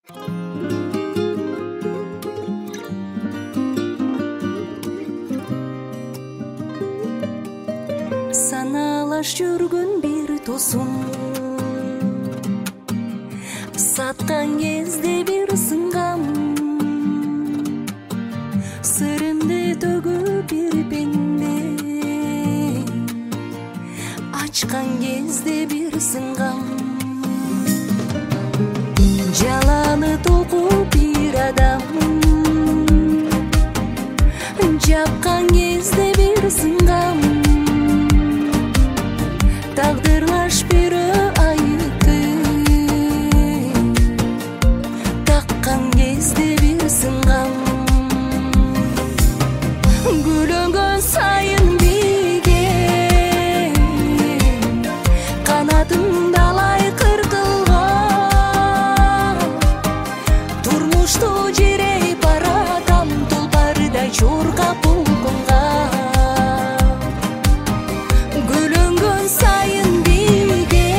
Саналаш жүргөн бир досум саткан кезде бир сынгам, сырымды төгүп бир пенде ачкан кезде бир сынгам. Жаланы токуп бир адам жапкан кезде бир сынгам. Тагдырлаш бирөө айытты таккан кезде бир сынгам. Гүлөнгөн сайын биге канатым далай кыркылган, турмушту жирей баратам тулпардай чуркап булкунга. Гүлөнгөн сайын биге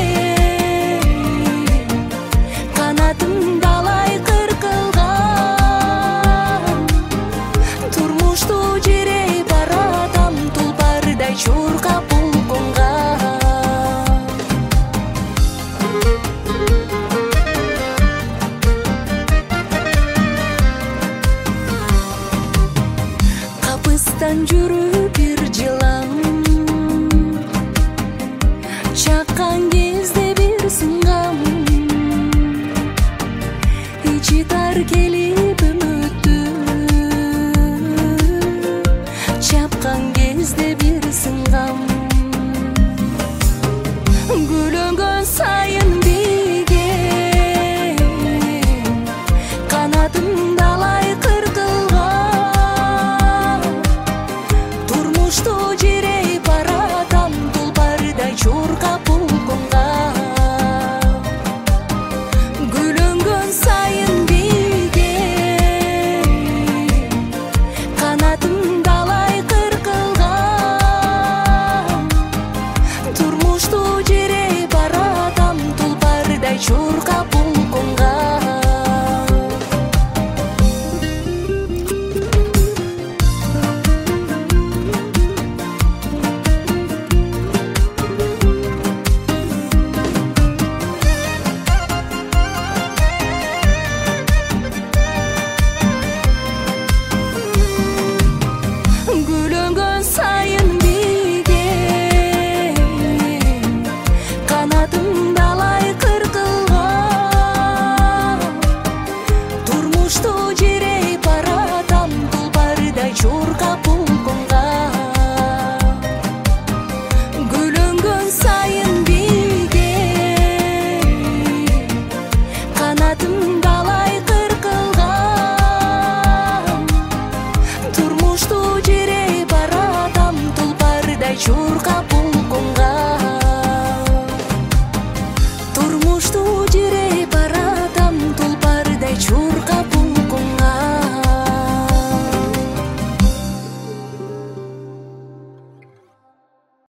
канатым далай кыркылган, турмушту жирей баратам тулпардай чуркап булкунга. Капыстан жүрүп бир жылам чаккан кезде бир сынгам. Ичи тар келип үмүттү чапкан кезде бир сынгам. Гүлөнгөн сайын биге канатым далай кыркылган, турмушту жирей баратам тулпардай чуркап булкунга. Гүлөнгөн сайын биге канатым далай кыркылган, турмушту жирей баратам тулпардай чуркап